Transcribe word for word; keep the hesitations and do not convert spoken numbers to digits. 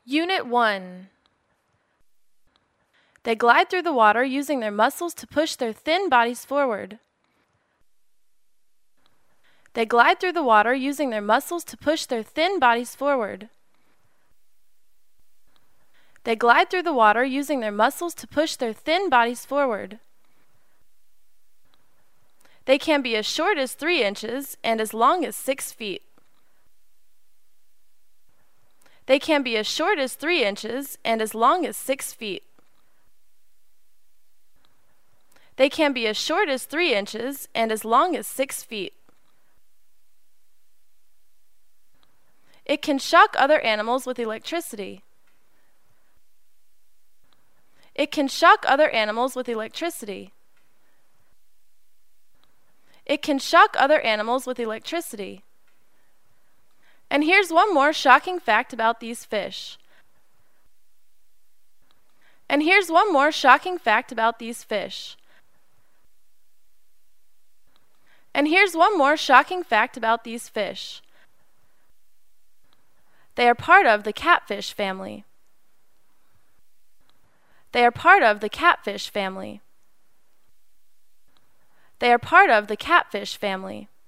Unit one. They glide through the water using their muscles to push their thin bodies forward. They glide through the water using their muscles to push their thin bodies forward. They glide through the water using their muscles to push their thin bodies forward. They can be as short as three inches and as long as six feet. They can be as short as three inches and as long as six feet. They can be as short as three inches and as long as six feet. It can shock other animals with electricity. It can shock other animals with electricity. It can shock other animals with electricity. And here's one more shocking fact about these fish. And here's one more shocking fact about these fish. And here's one more shocking fact about these fish. They are part of the catfish family. They are part of the catfish family. They are part of the catfish family.